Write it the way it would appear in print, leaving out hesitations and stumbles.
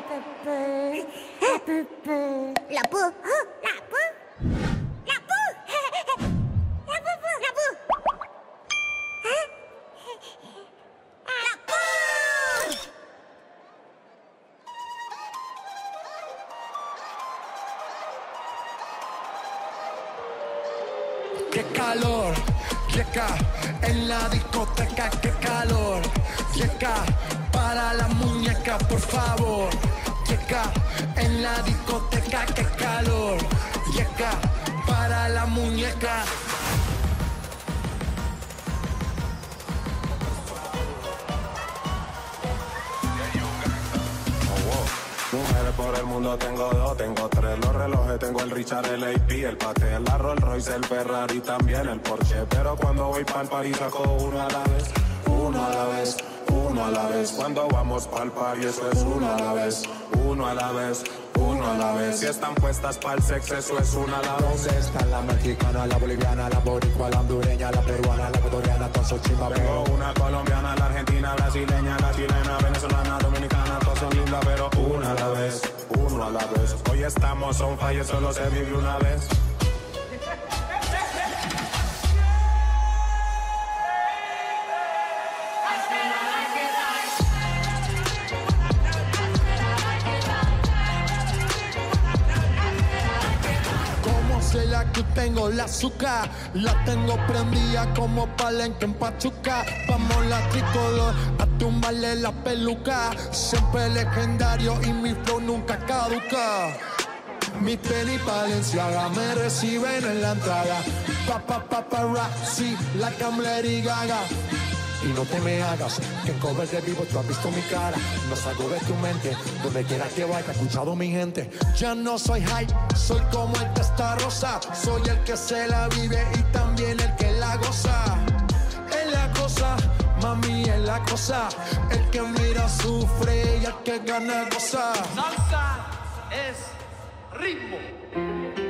La pu. La pu. La pu. La pu. La pu. La pu. Qué calor, llega en la discoteca, qué calor, llega para la muñeca, por favor, llega en la discoteca, qué calor, llega para la muñeca. Mujeres por el mundo tengo dos, tengo tres. Los relojes tengo el Richard, el AP, el Patek, la Rolls Royce, el Ferrari, también el Porsche. Pero cuando voy pa'l party saco uno a la vez, uno a la vez, uno a la vez. Cuando vamos pa'l party eso es uno a la vez, uno a la vez, uno a la vez. Si están puestas pa'l sexo eso es una a la vez. ¿Dónde está la mexicana, la boliviana, la boricua, la hondureña, la peruana, la ecuatoriana, todos son chimba? Tengo una colombiana, la argentina, brasileña, la chilena, venezolana, dominicana, todos son lindas, pero una a la vez, uno a la vez. Hoy estamos on fire, solo se vive una vez. La que tengo la azúcar, la tengo prendida como Palenque en Pachuca. Vamos la tricolor a tumbarle la peluca, siempre legendario y mi flow nunca caduca. Mi peli Balenciaga me reciben en la entrada. Paparazzi, la Lady Gaga. Y no te me hagas que en cover de vivo tú has visto mi cara. No salgo de tu mente, donde quiera que vaya, he escuchado mi gente. Ya no soy hype, soy como el que está rosa. Soy el que se la vive y también el que la goza. Es la cosa, mami, es la cosa. El que mira sufre y el que gana goza. Salsa es ritmo.